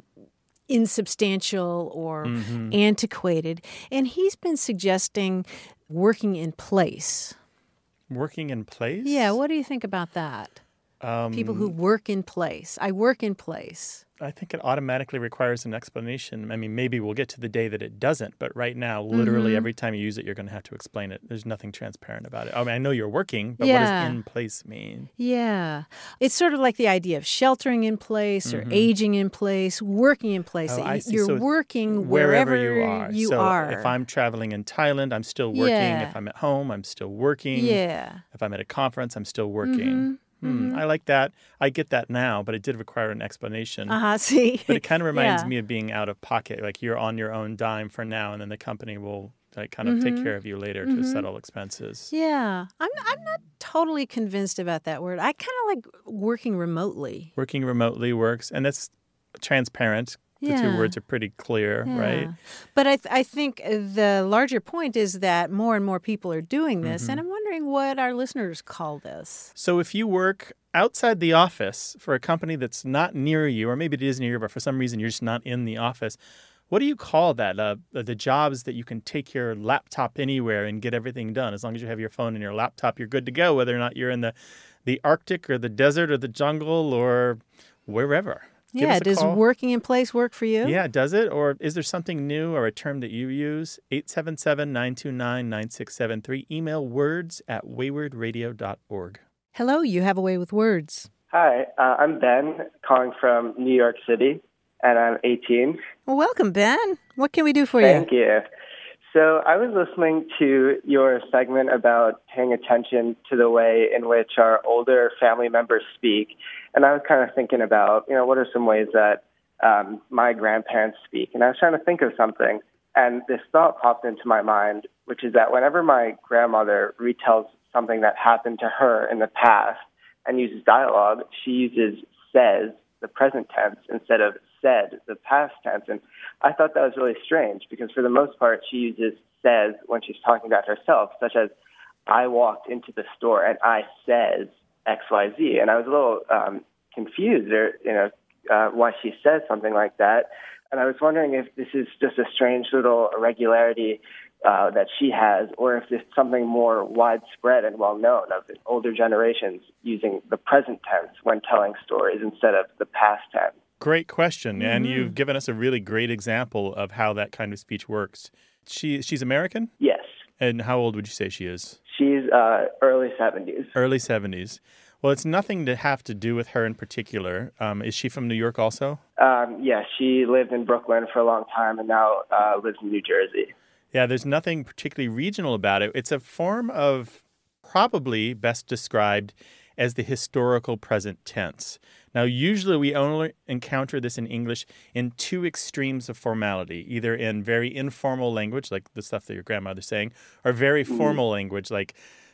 insubstantial or mm-hmm. antiquated. And he's been suggesting working in place. Working in place? Yeah, what do you think about that? Um, People who work in place. I work in place. I think it automatically requires an explanation. I mean, maybe we'll get to the day that it doesn't, but right now, literally mm-hmm. every time you use it, you're going to have to explain it. There's nothing transparent about it. I mean, I know you're working, but yeah. what does in place mean? Yeah. It's sort of like the idea of sheltering in place or mm-hmm. aging in place, working in place. Oh, I see. You're So working wherever, wherever you are. You so are. If I'm traveling in Thailand, I'm still working. Yeah. If I'm at home, I'm still working. Yeah. If I'm at a conference, I'm still working. Mm-hmm. Hmm, mm-hmm. I like that. I get that now, but it did require an explanation. Uh-huh, see? But it kind of reminds yeah. me of being out of pocket. Like you're on your own dime for now, and then the company will like kind of mm-hmm. take care of you later mm-hmm. to settle expenses. Yeah. I'm, I'm not totally convinced about that word. I kind of like working remotely. Working remotely works, and that's transparent. The yeah. two words are pretty clear, yeah. right? But I, th- I think the larger point is that more and more people are doing this, mm-hmm. and I'm wondering what our listeners call this. So if you work outside the office for a company that's not near you, or maybe it is near you, but for some reason you're just not in the office, what do you call that? Uh, the jobs that you can take your laptop anywhere and get everything done. As long as you have your phone and your laptop, you're good to go, whether or not you're in the, the Arctic or the desert or the jungle or wherever. Give yeah, does call. Working in place work for you? Yeah, does it? Or is there something new or a term that you use? eight seven seven, nine two nine, nine six seven three. Email words at wayward radio dot org. Hello, you have a way with words. Hi, uh, I'm Ben, calling from New York City, and I'm eighteen. Well, welcome, Ben. What can we do for Thank you? Thank you. So I was listening to your segment about paying attention to the way in which our older family members speak, and I was kind of thinking about, you know, what are some ways that um, my grandparents speak? And I was trying to think of something, and this thought popped into my mind, which is that whenever my grandmother retells something that happened to her in the past and uses dialogue, she uses says, the present tense, instead of said, the past tense. And I thought that was really strange because for the most part, she uses says when she's talking about herself, such as, I walked into the store and I says X Y Z. And I was a little um, confused, or, you know, uh, why she says something like that. And I was wondering if this is just a strange little irregularity uh, that she has, or if it's something more widespread and well-known of older generations using the present tense when telling stories instead of the past tense. Great question, Mm-hmm. and you've given us a really great example of how that kind of speech works. She She's American? Yes. And how old would you say she is? She's uh, early seventies. Early seventies. Well, it's nothing to have to do with her in particular. Um, is she from New York also? Um, yeah, she lived in Brooklyn for a long time and now uh, lives in New Jersey. Yeah, there's nothing particularly regional about it. It's a form of probably best described as the historical present tense. Now, usually we only encounter this in English in two extremes of formality, either in very informal language, like the stuff that your grandmother's saying, or very formal language, like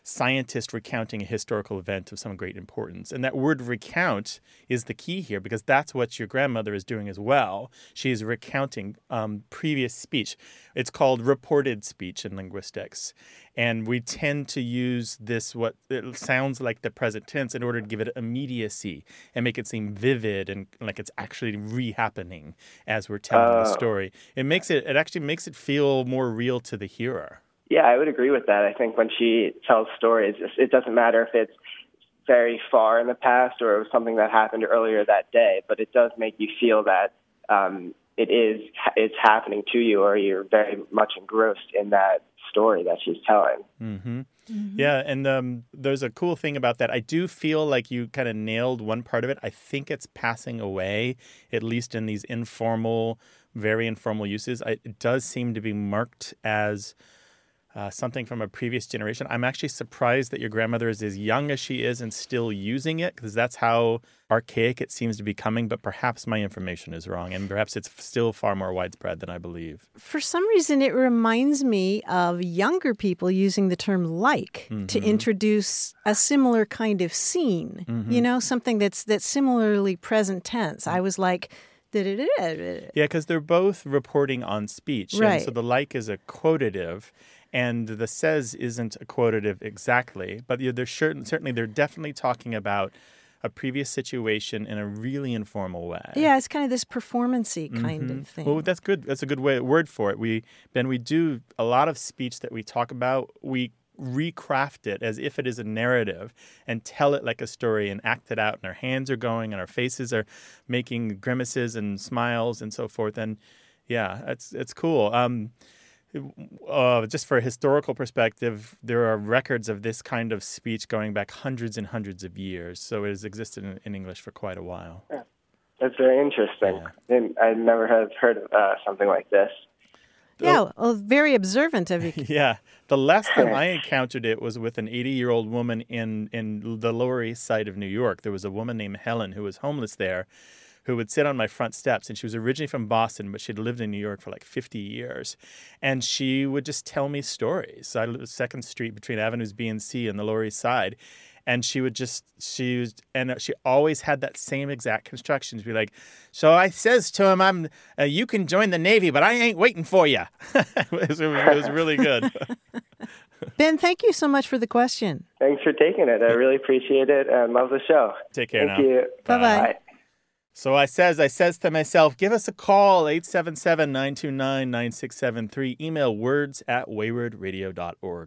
scientist recounting a historical event of some great importance. And that word recount is the key here because that's what your grandmother is doing as well. She is recounting um, previous speech. It's called reported speech in linguistics. And we tend to use this, what it sounds like the present tense, in order to give it immediacy and make it seem vivid and like it's actually re-happening as we're telling Oh. the story. It makes it, it actually makes it feel more real to the hearer. Yeah, I would agree with that. I think when she tells stories, it doesn't matter if it's very far in the past or it was something that happened earlier that day, but it does make you feel that um, it is it's happening to you, or you're very much engrossed in that story that she's telling. Mm-hmm. Mm-hmm. Yeah, and um, there's a cool thing about that. I do feel like you kind of nailed one part of it. I think it's passing away, at least in these informal, very informal uses. I, it does seem to be marked as Uh, something from a previous generation. I'm actually surprised that your grandmother is as young as she is and still using it, because that's how archaic it seems to be coming. But perhaps my information is wrong, and perhaps it's still far more widespread than I believe. For some reason, it reminds me of younger people using the term like Mm-hmm. to introduce a similar kind of scene, Mm-hmm. you know, something that's that's similarly present tense. I was like, da-da-da-da-da. Yeah, because they're both reporting on speech. Right. And so the like is a quotative, and the says isn't a quotative exactly. But you know, they're certain, certainly they're definitely talking about a previous situation in a really informal way. Yeah, it's kind of this performance-y kind Mhm. of thing. Well, that's good. That's a good way, word for it. We, Ben, we do a lot of speech that we talk about. We recraft it as if it is a narrative and tell it like a story and act it out. And our hands are going and our faces are making grimaces and smiles and so forth. And yeah, it's it's cool. Um, uh, just for a historical perspective, there are records of this kind of speech going back hundreds and hundreds of years. So it has existed in, in English for quite a while. Yeah. That's very interesting. Yeah. And I never have heard of uh, something like this. Yeah, well, very observant of you. Yeah. The last time I encountered it was with an eighty-year-old woman in, in the Lower East Side of New York. There was a woman named Helen who was homeless there, who would sit on my front steps. And she was originally from Boston, but she'd lived in New York for like fifty years. And she would just tell me stories. So I lived on second Street between Avenues B and C on the Lower East Side. And she would just, she was, and she always had that same exact construction. She'd be like, so I says to him, I'm, uh, you can join the Navy, but I ain't waiting for you. it, was, it was really good. Ben, thank you so much for the question. Thanks for taking it. I really appreciate it and love the show. Take care Thank now. you. Bye-bye. Bye. So I says, I says to myself, give us a call, eight seven seven, nine two nine, nine six seven three. Email words at wayward radio dot org.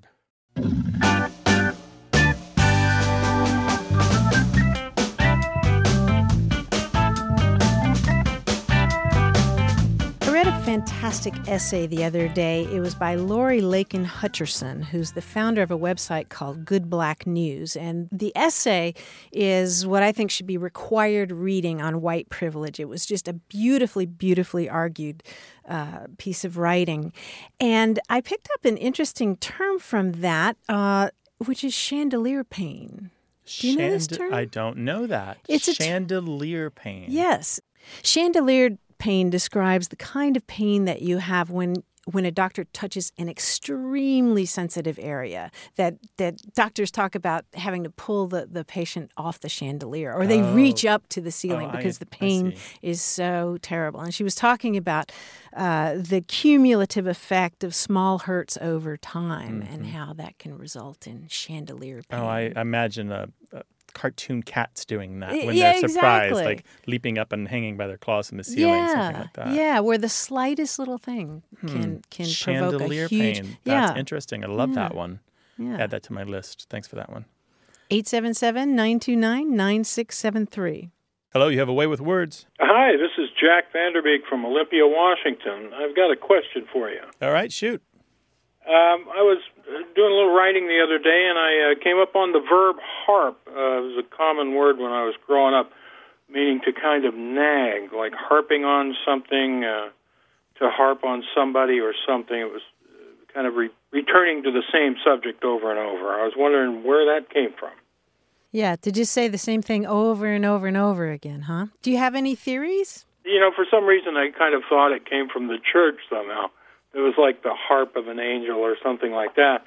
I read a fantastic essay the other day. It was by Lori Lakin Hutcherson, who's the founder of a website called Good Black News. And the essay is what I think should be required reading on white privilege. It was just a beautifully, beautifully argued uh, piece of writing. And I picked up an interesting term from that, uh, which is chandelier pain. Do you know this term? I don't know that. It's a t- chandelier pain. Yes. Chandelier pain describes the kind of pain that you have when when a doctor touches an extremely sensitive area, that that doctors talk about having to pull the, the patient off the chandelier, or they Oh. reach up to the ceiling Oh, I- because the I pain see. is so terrible. And she was talking about uh, the cumulative effect of small hurts over time and how that can result in chandelier pain. Oh, I imagine a, a cartoon cats doing that when Yeah, they're surprised, exactly. like leaping up and hanging by their claws from the ceiling, something like that. Yeah, where the slightest little thing can can provoke a Chandelier huge. pain. That's yeah, interesting. I love Yeah. that one. yeah. Add that to my list. Thanks for that one. eight seven seven, nine two nine, nine six seven three. Hello, you have a way with words. Hi, this is Jack Vanderbeek from Olympia, Washington. I've got a question for you. All right, shoot. Um, I was doing a little writing the other day, and I uh, came up on the verb harp. Uh, it was a common word when I was growing up, meaning to kind of nag, like harping on something, uh, to harp on somebody or something. It was uh, kind of re- returning to the same subject over and over. I was wondering where that came from. Yeah, to just say the same thing over and over and over again, huh? Do you have any theories? You know, for some reason, I kind of thought it came from the church somehow. It was like the harp of an angel or something like that.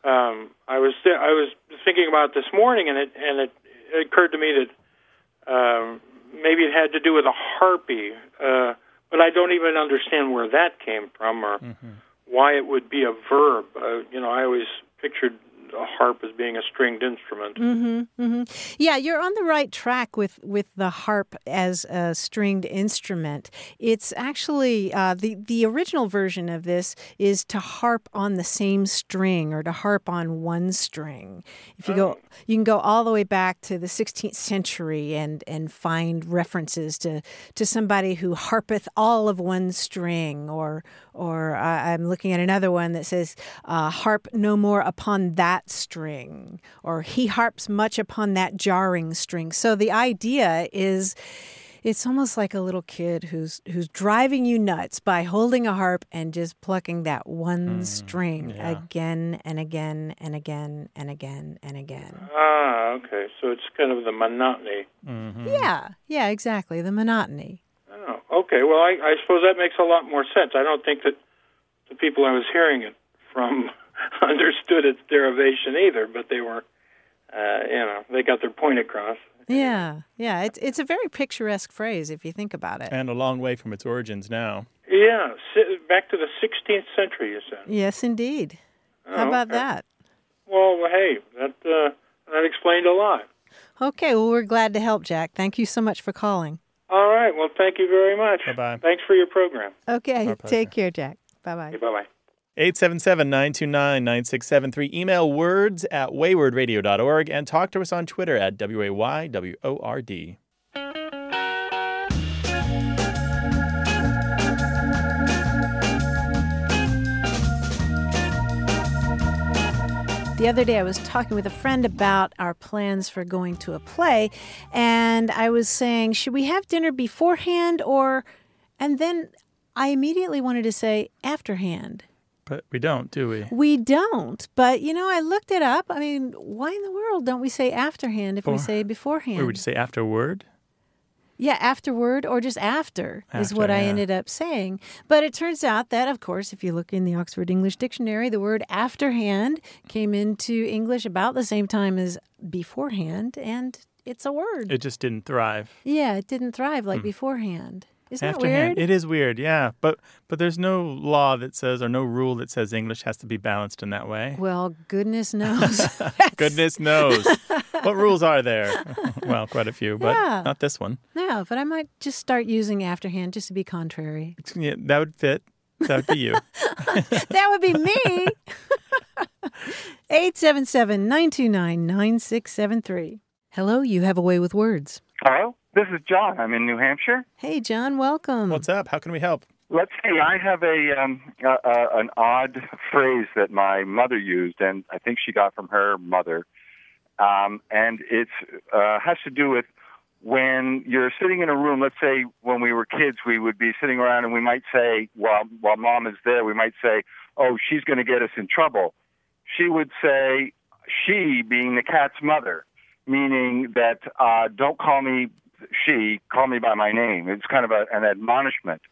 um, I was th- I was thinking about it this morning, and it and it, it occurred to me that um, maybe it had to do with a harpy, uh, but I don't even understand where that came from or mm-hmm. why it would be a verb. Uh, you know, I always pictured a harp as being a stringed instrument. Mm-hmm, mm-hmm. Yeah, you're on the right track with, with the harp as a stringed instrument. It's actually, uh, the, the original version of this is to harp on the same string or to harp on one string. If you oh. go, you can go all the way back to the sixteenth century and, and find references to, to somebody who harpeth all of one string, or or uh, I'm looking at another one that says, uh, harp no more upon that string, or he harps much upon that jarring string. So the idea is, it's almost like a little kid who's who's driving you nuts by holding a harp and just plucking that one mm, string yeah. again and again and again and again and again. Ah, okay. So it's kind of the monotony. Mm-hmm. Yeah, yeah, exactly, the monotony. Oh, okay. Well, I, I suppose that makes a lot more sense. I don't think that the people I was hearing it from understood its derivation either, but they were, uh, you know, they got their point across. Yeah, yeah. It's it's a very picturesque phrase if you think about it. And a long way from its origins now. Yeah, back to the sixteenth century, you said. Yes, indeed. Oh, How about okay. that? Well, hey, that uh, that explained a lot. Okay, well, we're glad to help, Jack. Thank you so much for calling. All right. Well, thank you very much. Bye-bye. Thanks for your program. Okay. Take care, Jack. Bye-bye. Okay, bye-bye. eight seven seven, nine two nine, nine six seven three. Email words at wayward radio dot org and talk to us on Twitter at W A Y W O R D. The other day I was talking with a friend about our plans for going to a play, and I was saying, should we have dinner beforehand or... And then I immediately wanted to say afterhand. But we don't, do we? We don't. But, you know, I looked it up. I mean, why in the world don't we say afterhand if Before, we say beforehand? Or would you say afterward? Yeah, afterward or just after, after is what yeah. I ended up saying. But it turns out that, of course, if you look in the Oxford English Dictionary, the word afterhand came into English about the same time as beforehand, and it's a word. It just didn't thrive. Yeah, it didn't thrive like hmm. beforehand. Isn't Afterhand. that weird? It is weird, yeah. But but there's no law that says, or no rule that says English has to be balanced in that way. Well, goodness knows. Goodness knows. What rules are there? Well, quite a few, but yeah. not this one. No, but I might just start using afterhand just to be contrary. Yeah, that would fit. That would be you. That would be me. eight seven seven, nine two nine, nine six seven three. Hello, you have a way with words. Hello, this is John. I'm in New Hampshire. Hey, John, welcome. What's up? How can we help? Let's see. I have a, um, uh, uh, an odd phrase that my mother used, and I think she got from her mother. Um, and it uh, has to do with when you're sitting in a room. Let's say when we were kids, we would be sitting around and we might say, while, while mom is there, we might say, oh, she's going to get us in trouble. She would say, she being the cat's mother, meaning that uh, don't call me she, call me by my name. It's kind of a, an admonishment.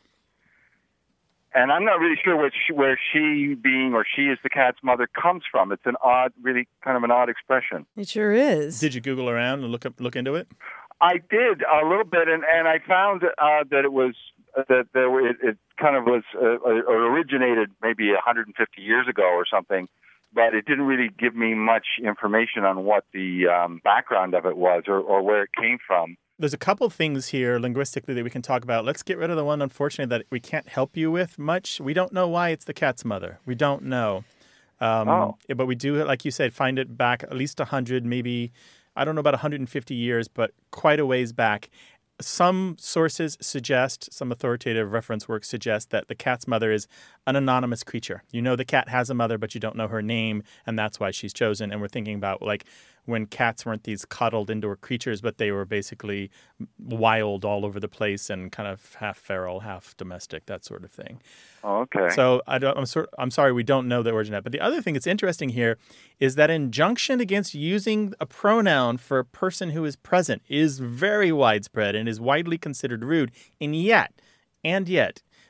And I'm not really sure where she, where she being or she is the cat's mother comes from. It's an odd, really kind of an odd expression. It sure is. Did you Google around and look up, look into it? I did a little bit, and, and I found uh, that it was uh, that there were, it, it kind of was uh, originated maybe one hundred fifty years ago or something, but it didn't really give me much information on what the um, background of it was or, or where it came from. There's a couple things here linguistically that we can talk about. Let's get rid of the one, unfortunately, that we can't help you with much. We don't know why it's the cat's mother. We don't know. Um, oh. But we do, like you said, find it back at least one hundred, maybe, I don't know about one hundred fifty years, but quite a ways back. Some sources suggest, some authoritative reference works suggest that the cat's mother is an anonymous creature. You know the cat has a mother, but you don't know her name, and that's why she's chosen. And we're thinking about, like, when cats weren't these cuddled indoor creatures, but they were basically wild all over the place and kind of half feral, half domestic, that sort of thing. Oh, okay. So I don't, I'm, so, I'm sorry we don't know the origin of it. But the other thing that's interesting here is that injunction against using a pronoun for a person who is present is very widespread and is widely considered rude. And yet, and yet,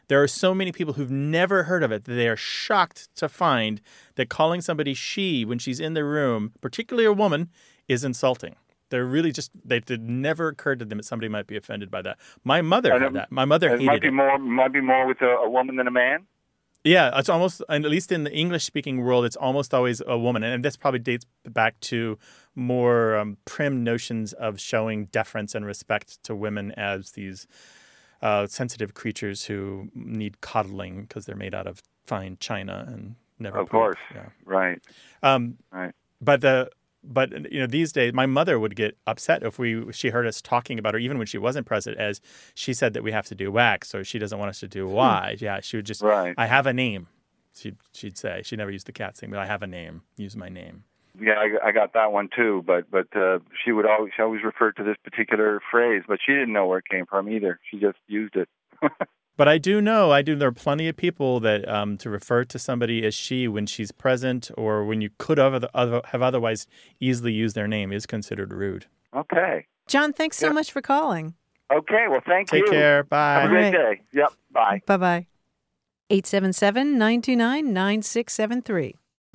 there are so many people who've never heard of it that they are shocked to find that calling somebody she when she's in the room, particularly a woman, is insulting. They're really just, they, it never occurred to them that somebody might be offended by that. My mother And had it- that. My mother It hated might be it. more might be more with a, a woman than a man. Yeah, it's almost, and at least in the English-speaking world, it's almost always a woman. And this probably dates back to more um, prim notions of showing deference and respect to women as these uh, sensitive creatures who need coddling because they're made out of fine china and never Of poop. course. Yeah. Right. Um, Right. But the but you know these days, my mother would get upset if we she heard us talking about her, even when she wasn't present, as she said that we have to do wax, or she doesn't want us to do Y. Yeah, she would just Right. I have a name. She'd she'd say she never used the cat thing, but I have a name. Use my name. Yeah, I, I got that one too. But but uh, she would always she always refer to this particular phrase, but she didn't know where it came from either. She just used it. But I do know, I do. There are plenty of people that um, to refer to somebody as she when she's present, or when you could have, other, have otherwise easily used their name, is considered rude. Okay. John, thanks so Yeah. much for calling. Okay. Well, thank Take you. care. Bye. Have a great All right. day. Yep. Bye. Bye-bye. eight seven seven, nine two nine, nine six seven three.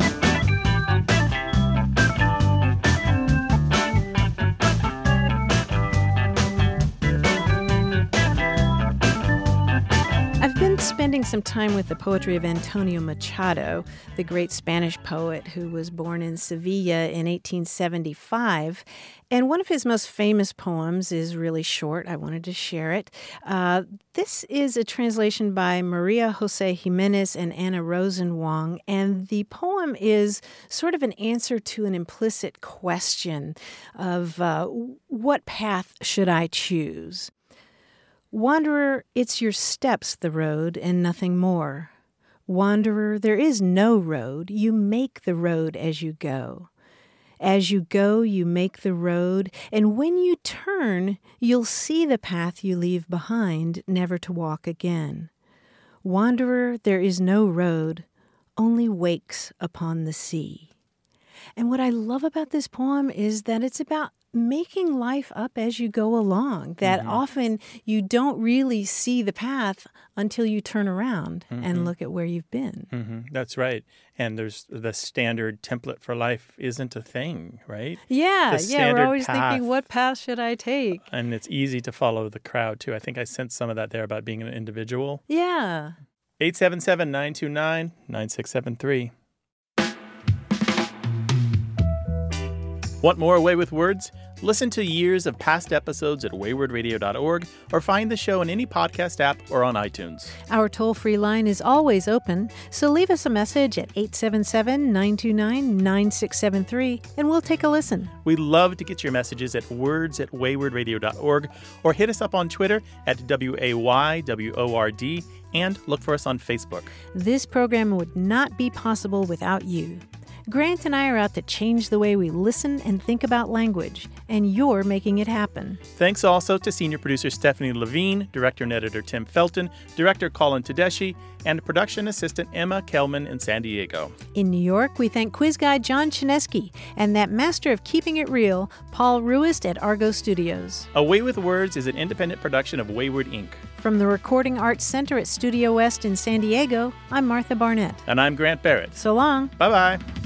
I've been spending some time with the poetry of Antonio Machado, the great Spanish poet who was born in Sevilla in eighteen seventy-five. And one of his most famous poems is really short. I wanted to share it. Uh, this is a translation by Maria Jose Jimenez and Anna Rosenwong, and the poem is sort of an answer to an implicit question of uh, what path should I choose? Wanderer, it's your steps the road and nothing more. Wanderer, there is no road. You make the road as you go. As you go, you make the road, and when you turn, you'll see the path you leave behind, never to walk again. Wanderer, there is no road, only wakes upon the sea. And what I love about this poem is that it's about making life up as you go along, that Mm-hmm. often you don't really see the path until you turn around Mm-hmm. and look at where you've been. hmm That's right. And there's the standard template for life isn't a thing, right? Yeah, The yeah, we're standard always path. thinking, what path should I take? And it's easy to follow the crowd, too. I think I sensed some of that there about being an individual. Yeah. eight seven seven, nine two nine, nine six seven three. Want more Away with Words? Listen to years of past episodes at wayward radio dot org or find the show in any podcast app or on iTunes. Our toll-free line is always open, so leave us a message at eight seven seven, nine two nine, nine six seven three, and we'll take a listen. We love to get your messages at words at wayward radio dot org or hit us up on Twitter at W A Y W O R D and look for us on Facebook. This program would not be possible without you. Grant and I are out to change the way we listen and think about language, and you're making it happen. Thanks also to senior producer Stephanie Levine, director and editor Tim Felton, director Colin Tedeschi, and production assistant Emma Kelman in San Diego. In New York, we thank quiz guy John Chinesky and that master of keeping it real, Paul Ruist at Argo Studios. Away with Words is an independent production of Wayward Incorporated. From the Recording Arts Center at Studio West in San Diego, I'm Martha Barnett. And I'm Grant Barrett. So long. Bye-bye.